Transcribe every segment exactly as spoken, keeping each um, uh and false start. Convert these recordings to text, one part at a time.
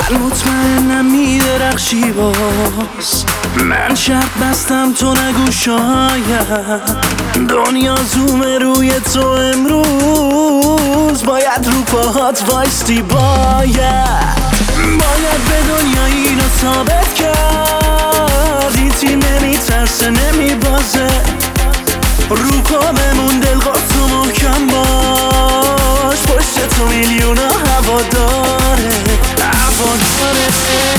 مطمئنم میدرخشی باز، من شرط بستم تو نگو شاید دنیا زومه روی تو امروز، باید رو پاهات وایستی، باید باید به دنیا اینو ثابت کرد این تیم نمیترسه نمیبازه، رو پا بمون دلقاف تو محکم باش، پشت تو میلیونا هوا داره هوا داره.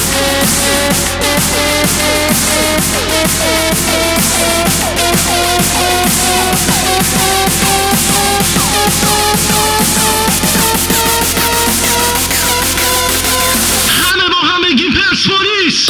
همه با هم بگیم پرسپولیس.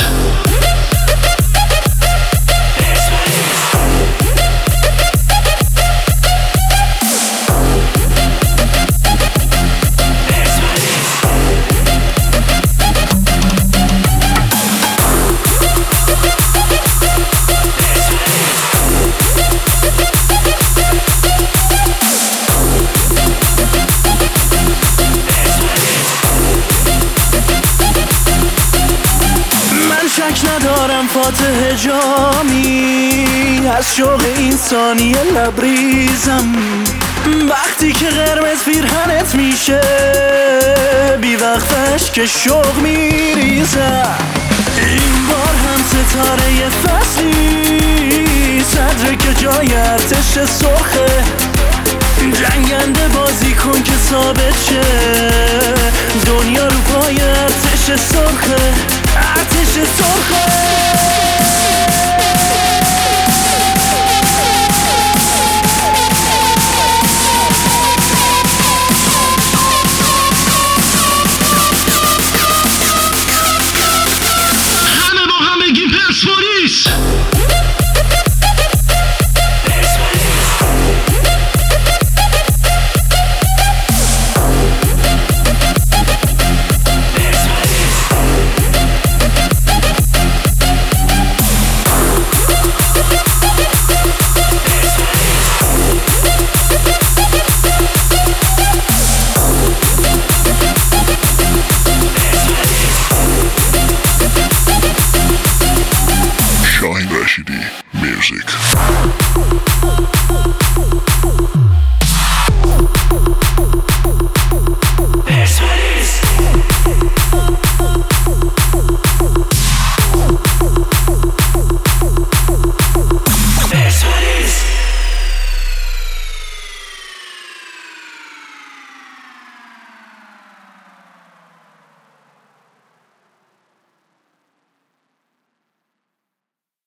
شک ندارم فاتح جامی از شوق این ثانیه لبریزم، وقتی که قرمز پیرهنت میشه بی وقتش که شوق میریزم، این بار هم ستاره فصلی صدره که جای ارتش سرخه، جنگنده بازی کن که ثابت شه